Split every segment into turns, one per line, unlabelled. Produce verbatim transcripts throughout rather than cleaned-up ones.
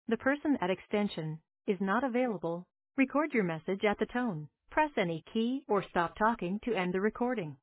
The person at extension is not available. Record your message at the tone. Press any key or stop talking to end the recording.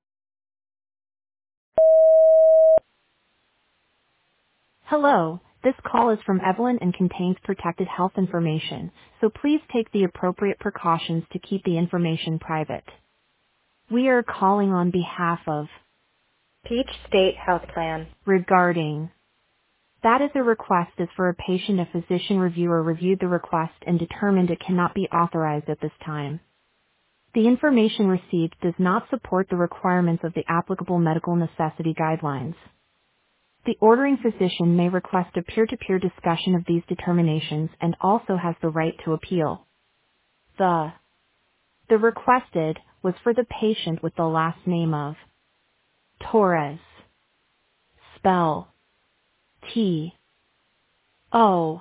Hello, this call is from Evelyn and contains protected health information, so please take the appropriate precautions to keep the information private. We are calling on behalf of
Peach State Health Plan.
regarding. That is a request is for a patient. A physician reviewer reviewed the request and determined it cannot be authorized at this time. The information received does not support the requirements of the applicable medical necessity guidelines. The ordering physician may request a peer-to-peer discussion of these determinations and also has the right to appeal. The the requested was for the patient with the last name of Torres. Spell T O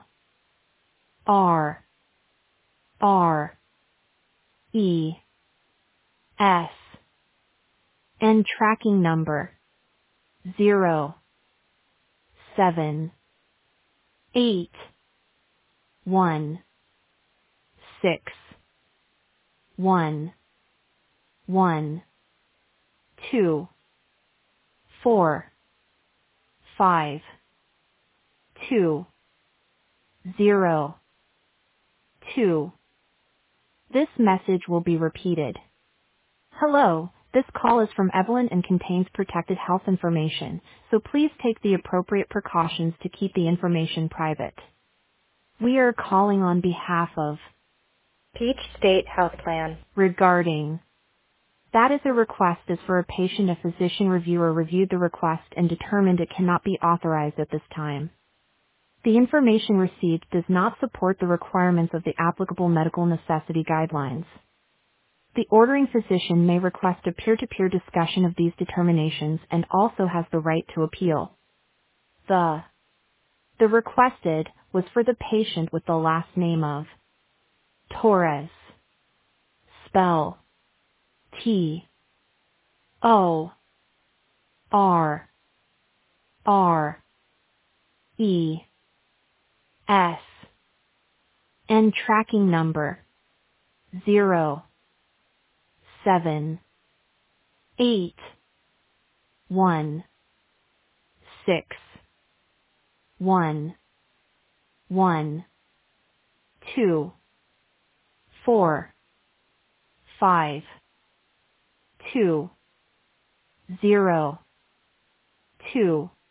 R R E S and tracking number zero seven eight one six one one two four five two zero two. This message will be repeated. Hello, this call is from Evelyn and contains protected health information, so please take the appropriate precautions to keep the information private. We are calling on behalf of
Peach State Health Plan.
regarding. That is a request is for a patient. A physician reviewer reviewed the request and determined it cannot be authorized at this time. The information received does not support the requirements of the applicable medical necessity guidelines. The ordering physician may request a peer-to-peer discussion of these determinations and also has the right to appeal. The the requested was for the patient with the last name of Torres. Spell T O R R E S and tracking number zero seven eight one six one one two four five two zero two.